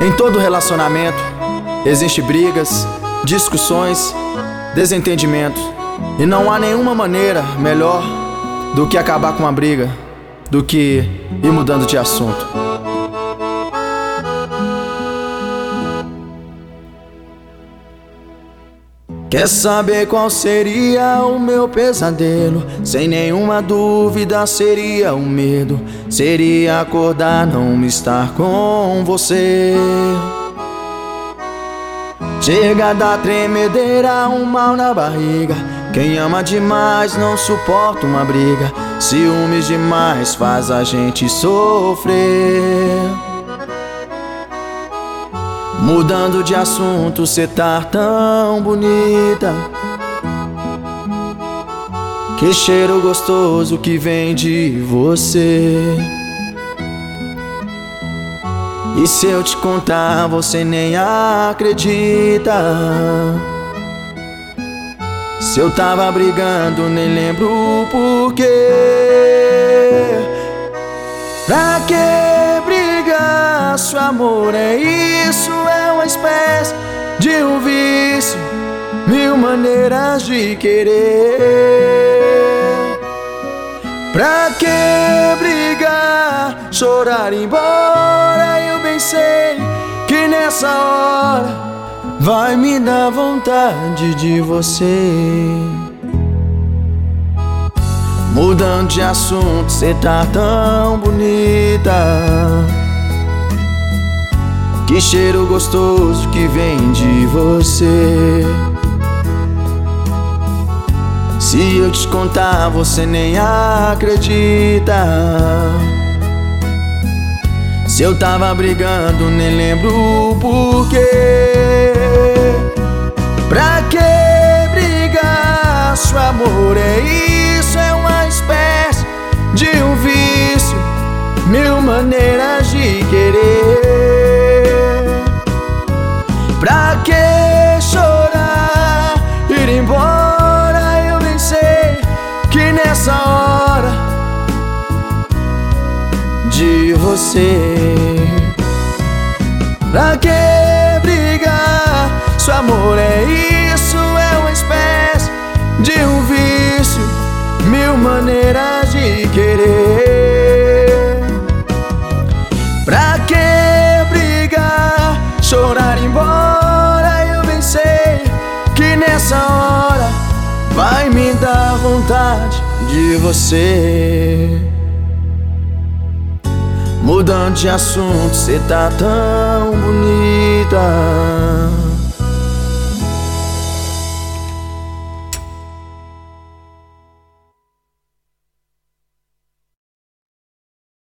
Em todo relacionamento existem brigas, discussões, desentendimentos, e não há nenhuma maneira melhor do que acabar com uma briga, do que ir mudando de assunto. Quer saber qual seria o meu pesadelo? Sem nenhuma dúvida seria o medo. Seria acordar, não estar com você. Chega a dar tremedeira, um mal na barriga. Quem ama demais não suporta uma briga. Ciúmes demais faz a gente sofrer. Mudando de assunto, cê tá tão bonita. Que cheiro gostoso que vem de você. E se eu te contar, você nem acredita. Se eu tava brigando, nem lembro o porquê. Pra que brigar? Se o amor é isso, é uma espécie de um vício, mil maneiras de querer. Pra que brigar? Chorar embora? Eu bem sei que nessa hora vai me dar vontade de você. Mudando de assunto, cê tá tão bonita. Que cheiro gostoso que vem de você. Se eu te contar, você nem acredita. Se eu tava brigando, nem lembro o porquê. Pra que brigar? Se o amor é isso, é uma espécie de um vício, mil maneiras de querer. Pra que chorar, ir embora? Eu bem sei que nessa hora de você. Pra que brigar? Se o amor é isso, é uma espécie de um vício, mil maneiras de querer. Pra que brigar? Chorar embora? Eu bem sei que nessa hora vai me dar vontade de você. Mudando de assunto, cê tá tão bonita.